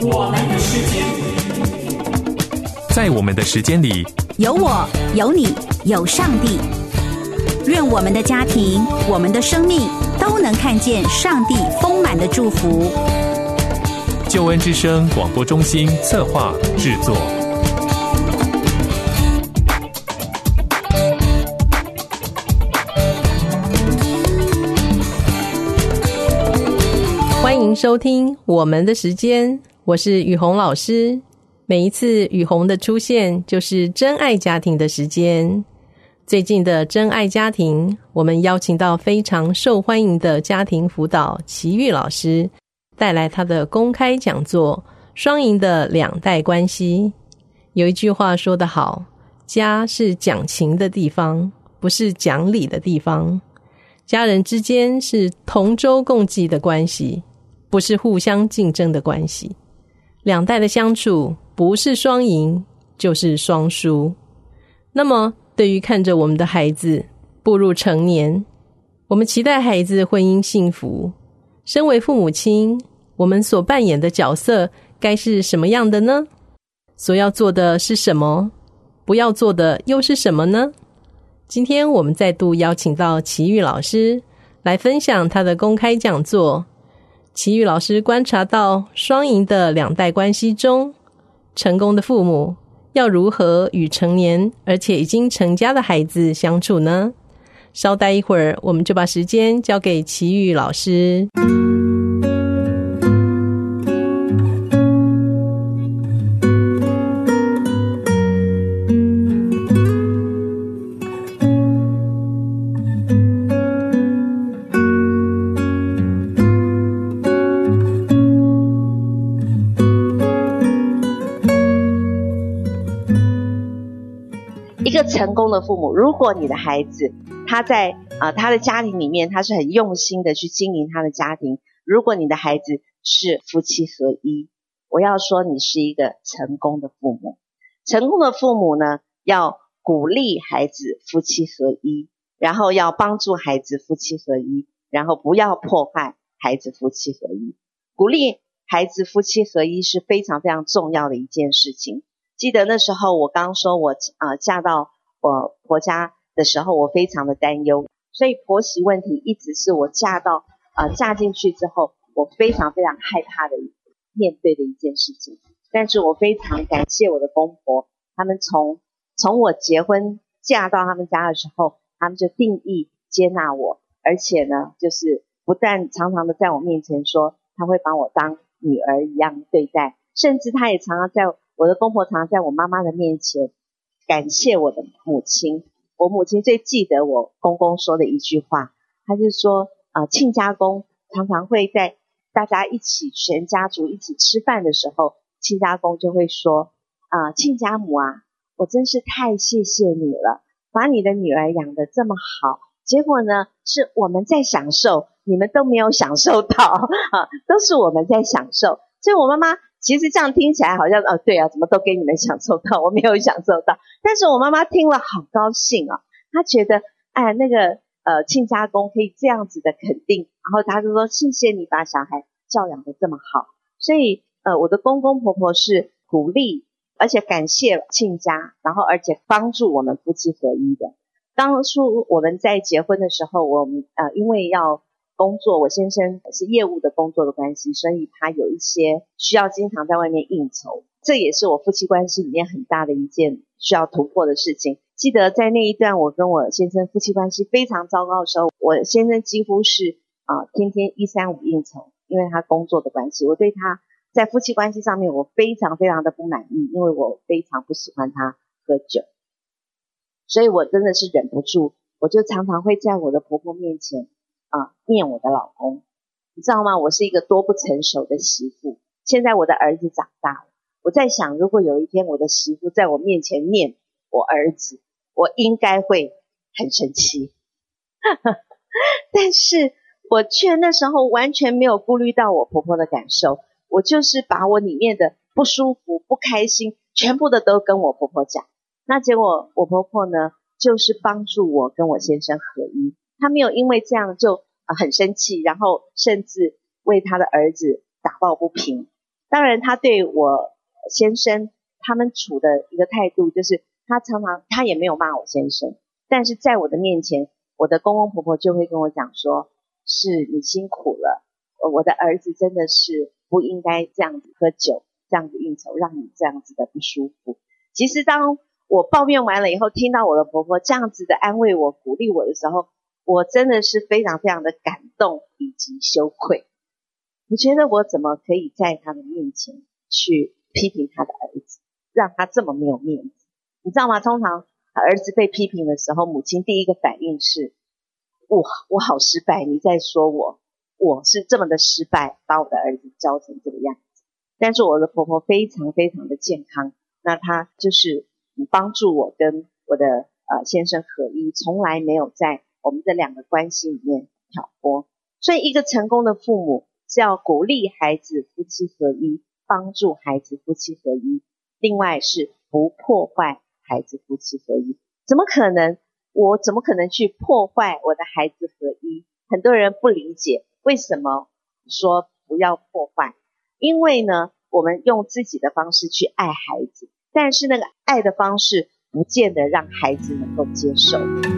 我们的时间， 在我们的时间里， 有我，有你，有上帝。愿我们的家庭，我们的生命都能看见上帝丰满的祝福。 救恩之声广播中心策划制作。 欢迎收听我们的时间，我是雨虹老师。每一次雨虹的出现，就是真爱家庭的时间。最近的真爱家庭，我们邀请到非常受欢迎的家庭辅导齐豫老师，带来他的公开讲座《双赢的两代关系》。有一句话说得好，家是讲情的地方，不是讲理的地方。家人之间是同舟共济的关系，不是互相竞争的关系。两代的相处不是双赢，就是双输。那么对于看着我们的孩子步入成年，我们期待孩子婚姻幸福，身为父母亲，我们所扮演的角色该是什么样的呢？所要做的是什么？不要做的又是什么呢？今天我们再度邀请到齐豫老师来分享他的公开讲座。齐豫老师观察到双赢的两代关系中，成功的父母要如何与成年而且已经成家的孩子相处呢？稍待一会儿，我们就把时间交给齐豫老师。 一个成功的父母，如果你的孩子他在他的家庭里面，他是很用心的去经营他的家庭，如果你的孩子是夫妻合一，我要说你是一个成功的父母。成功的父母呢，要鼓励孩子夫妻合一，然后要帮助孩子夫妻合一，然后不要破坏孩子夫妻合一。鼓励孩子夫妻合一是非常非常重要的一件事情。记得那时候我刚说我嫁到我婆家的时候，我非常的担忧，所以婆媳问题一直是我嫁进去之后我非常非常害怕的面对的一件事情。但是我非常感谢我的公婆，他们从我结婚嫁到他们家的时候，他们就定义接纳我，而且呢就是不但常常的在我面前说他会把我当女儿一样对待，甚至他也常常在我的公婆常常在我妈妈的面前感谢我的母亲。我母亲最记得我公公说的一句话，他就说亲家公常常会在大家一起全家族一起吃饭的时候，亲家公就会说亲家母啊，我真是太谢谢你了，把你的女儿养得这么好，结果呢是我们在享受，你们都没有享受到都是我们在享受。所以我妈妈其实这样听起来好像对啊，怎么都给你们享受到，我没有享受到。但是我妈妈听了好高兴她觉得那个亲家公可以这样子的肯定，然后她就说谢谢你把小孩教养得这么好。所以我的公公婆婆是鼓励而且感谢亲家，然后而且帮助我们夫妻合一的。当初我们在结婚的时候，我们因为要工作，我先生是业务的工作的关系，所以他有一些需要经常在外面应酬，这也是我夫妻关系里面很大的一件需要突破的事情。记得在那一段我跟我先生夫妻关系非常糟糕的时候，我先生几乎是天天135应酬，因为他工作的关系。我对他在夫妻关系上面我非常非常的不满意，因为我非常不喜欢他喝酒，所以我真的是忍不住，我就常常会在我的婆婆面前念我的老公。你知道吗？我是一个多不成熟的媳妇。现在我的儿子长大了，我在想如果有一天我的媳妇在我面前念我儿子，我应该会很生气但是我却那时候完全没有顾虑到我婆婆的感受，我就是把我里面的不舒服不开心全部的都跟我婆婆讲。那结果我婆婆呢就是帮助我跟我先生合一，她没有因为这样就很生气，然后甚至为她的儿子打抱不平， 当然他对我先生他们处的一个态度就是他常常他也没有骂我先生，但是在我的面前，我的公公婆婆就会跟我讲说，是你辛苦了，我的儿子真的是不应该这样子喝酒，这样子应酬，让你这样子的不舒服。其实当我抱怨完了以后，听到我的婆婆这样子的安慰我鼓励我的时候，我真的是非常非常的感动以及羞愧。我觉得我怎么可以在他的面前去批评他的儿子，让他这么没有面子。你知道吗？通常儿子被批评的时候，母亲第一个反应是我好失败，你在说我是这么的失败，把我的儿子教成这个样子。但是我的婆婆非常非常的健康，那她就是帮助我跟我的先生合一，从来没有在我们这两个关系里面挑拨。所以一个成功的父母是要鼓励孩子夫妻合一，帮助孩子夫妻合一，另外是不破坏孩子夫妻合一。我怎么可能去破坏我的孩子合一？很多人不理解为什么说不要破坏，因为呢我们用自己的方式去爱孩子，但是那个爱的方式不见得让孩子能够接受。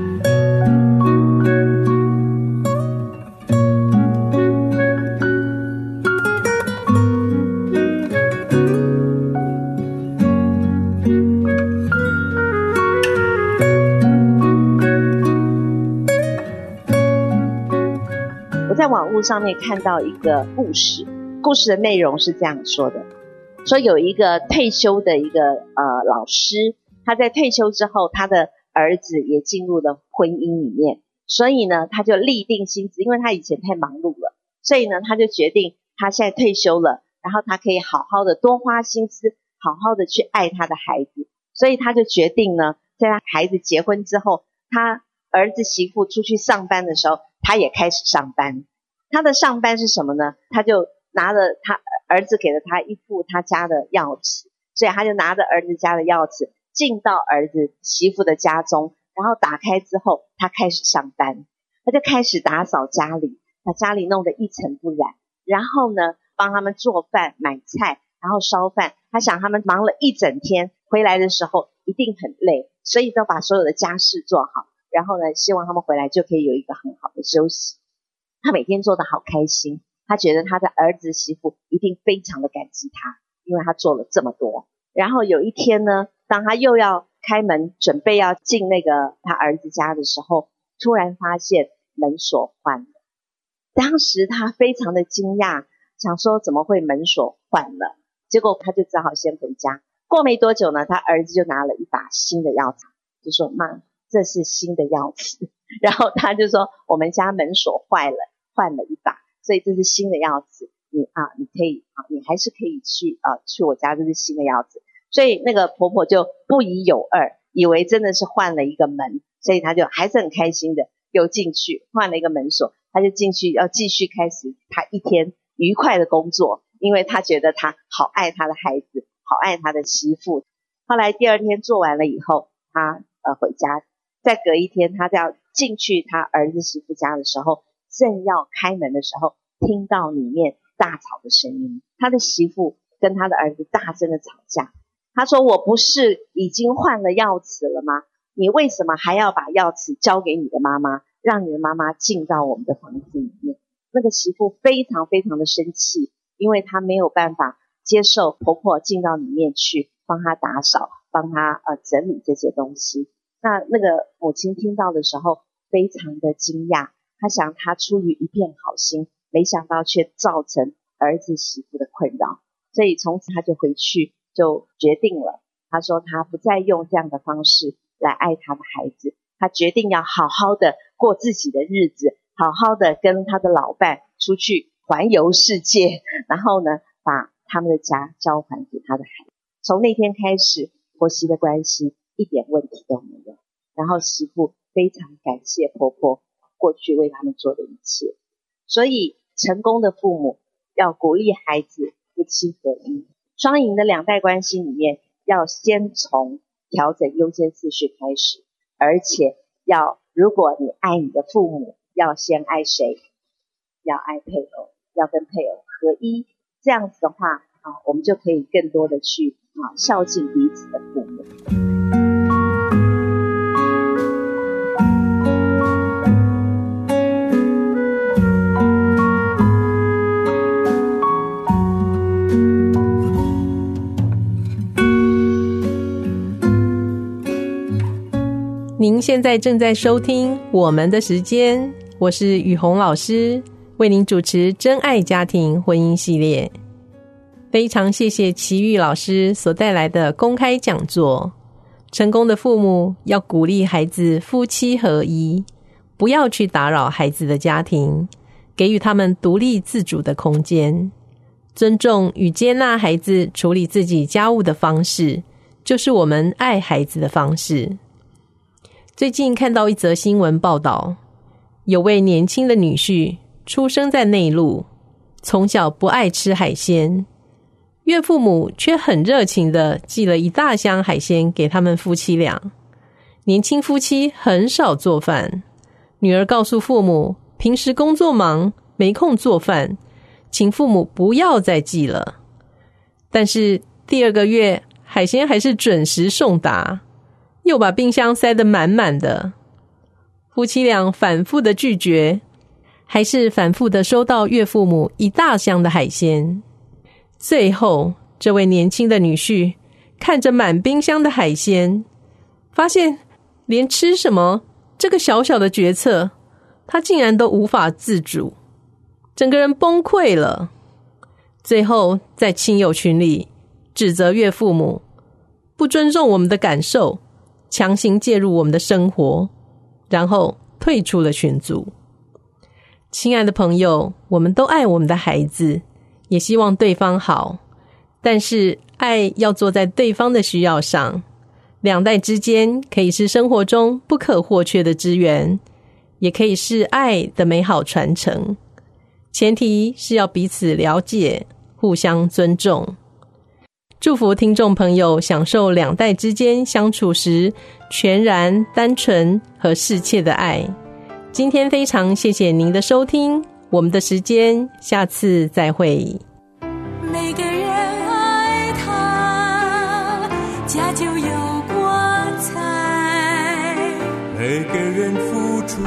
在网络上面看到一个故事的内容是这样说的，说有一个退休的一个老师，他在退休之后，他的儿子也进入了婚姻里面，所以呢他就立定心志，因为他以前太忙碌了，所以呢他就决定他现在退休了，然后他可以好好的多花心思，好好的去爱他的孩子，所以他就决定呢，在他孩子结婚之后，他儿子媳妇出去上班的时候，他也开始上班。他的上班是什么呢？他就拿了他儿子给了他一副他家的钥匙，所以他就拿着儿子家的钥匙进到儿子媳妇的家中，然后打开之后他开始上班，他就开始打扫家里，把家里弄得一尘不染，然后呢帮他们做饭买菜，然后烧饭。他想他们忙了一整天，回来的时候一定很累，所以都把所有的家事做好，然后呢希望他们回来就可以有一个很好的休息。他每天做得好开心，他觉得他的儿子媳妇一定非常的感激他，因为他做了这么多。然后有一天呢，当他又要开门准备要进那个他儿子家的时候，突然发现门锁换了。当时他非常的惊讶，想说怎么会门锁换了，结果他就只好先回家。过没多久呢，他儿子就拿了一把新的钥匙，就说妈，这是新的钥匙。然后他就说我们家门锁坏了，换了一把，所以这是新的钥匙，你可以你还是可以去我家，这是新的钥匙。所以那个婆婆就不疑有二，以为真的是换了一个门，所以他就还是很开心的又进去换了一个门锁，他就进去要继续开始他一天愉快的工作，因为他觉得他好爱他的孩子，好爱他的媳妇。后来第二天做完了以后，他回家，再隔一天他要进去他儿子媳妇家的时候，正要开门的时候，听到里面大吵的声音，他的媳妇跟他的儿子大声的吵架。他说我不是已经换了钥匙了吗？你为什么还要把钥匙交给你的妈妈，让你的妈妈进到我们的房子里面？那个媳妇非常非常的生气，因为她没有办法接受婆婆进到里面去帮她打扫，帮她整理这些东西。那个母亲听到的时候非常的惊讶，她想她出于一片好心，没想到却造成儿子媳妇的困扰，所以从此她就回去就决定了，她说她不再用这样的方式来爱她的孩子，她决定要好好的过自己的日子，好好的跟她的老伴出去环游世界，然后呢把他们的家交还给她的孩子。从那天开始，婆媳的关系一点问题都没有，然后媳妇非常感谢婆婆过去为他们做的一切。所以成功的父母要鼓励孩子夫妻合一。双赢的两代关系里面，要先从调整优先次序开始，而且如果你爱你的父母，要先爱谁？要爱配偶，要跟配偶合一。这样子的话我们就可以更多的去孝敬彼此的父母。 您现在正在收听我们的时间，我是雨虹老师，为您主持真爱家庭婚姻系列。非常谢谢齐豫老师所带来的公开讲座。成功的父母要鼓励孩子夫妻合一，不要去打扰孩子的家庭，给予他们独立自主的空间，尊重与接纳孩子处理自己家务的方式，就是我们爱孩子的方式。最近看到一则新闻报道，有位年轻的女婿出生在内陆，从小不爱吃海鲜，岳父母却很热情地寄了一大箱海鲜给他们夫妻俩。年轻夫妻很少做饭，女儿告诉父母，平时工作忙，没空做饭，请父母不要再寄了。但是第2个月，海鲜还是准时送达，又把冰箱塞得满满的。夫妻俩反复的拒绝，还是反复的收到岳父母一大箱的海鲜。最后，这位年轻的女婿看着满冰箱的海鲜，发现连吃什么这个小小的决策，他竟然都无法自主，整个人崩溃了。最后在亲友群里指责岳父母不尊重我们的感受，强行介入我们的生活，然后退出了群组。亲爱的朋友，我们都爱我们的孩子，也希望对方好，但是爱要做在对方的需要上。2代之间可以是生活中不可或缺的资源，也可以是爱的美好传承，前提是要彼此了解，互相尊重。祝福听众朋友享受2代之间相处时全然、单纯和适切的爱。今天非常谢谢您的收听，我们的时间下次再会。 每个人爱他，家就有光彩； 每个人付出，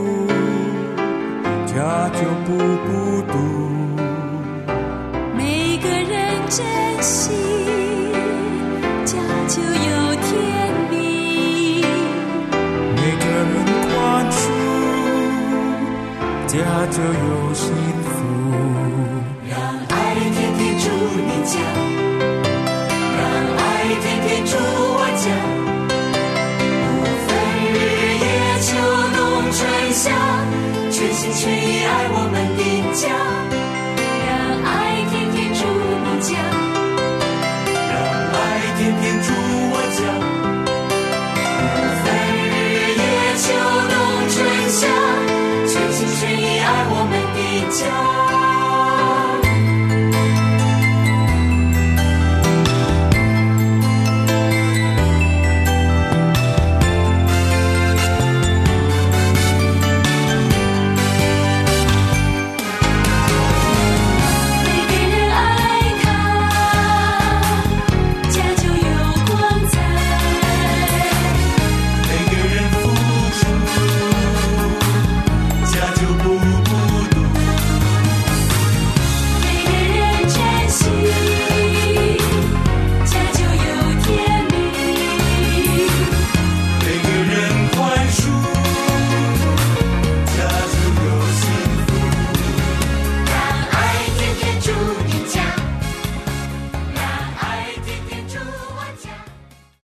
家就不孤独； 每个人珍惜，家就有天命； 每个人宽恕，家就有幸福。